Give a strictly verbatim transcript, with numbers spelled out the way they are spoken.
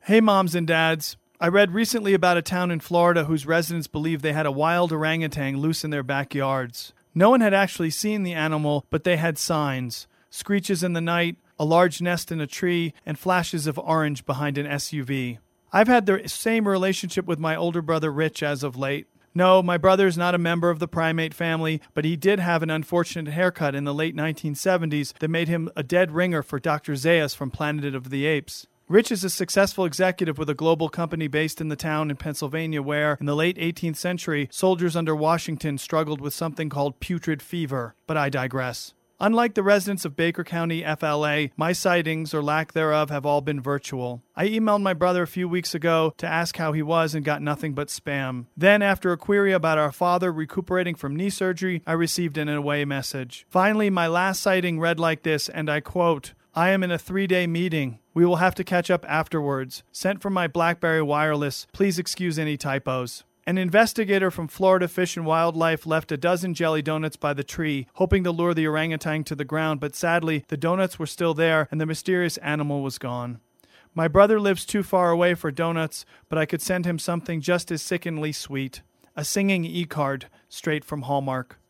Hey moms and dads. I read recently about a town in Florida whose residents believed they had a wild orangutan loose in their backyards. No one had actually seen the animal, but they had signs. Screeches in the night, a large nest in a tree, and flashes of orange behind an S U V. I've had the same relationship with my older brother Rich as of late. No, my brother is not a member of the primate family, but he did have an unfortunate haircut in the late nineteen seventies that made him a dead ringer for Doctor Zaius from Planet of the Apes. Rich is a successful executive with a global company based in the town in Pennsylvania where, in the late eighteenth century, soldiers under Washington struggled with something called putrid fever. But I digress. Unlike the residents of Baker County, F L A, my sightings, or lack thereof, have all been virtual. I emailed my brother a few weeks ago to ask how he was and got nothing but spam. Then, after a query about our father recuperating from knee surgery, I received an away message. Finally, my last sighting read like this, and I quote, "I am in a three-day meeting. We will have to catch up afterwards. Sent from my BlackBerry Wireless. Please excuse any typos." An investigator from Florida Fish and Wildlife left a dozen jelly donuts by the tree, hoping to lure the orangutan to the ground, but sadly, the donuts were still there and the mysterious animal was gone. My brother lives too far away for donuts, but I could send him something just as sickeningly sweet. A singing e-card, straight from Hallmark.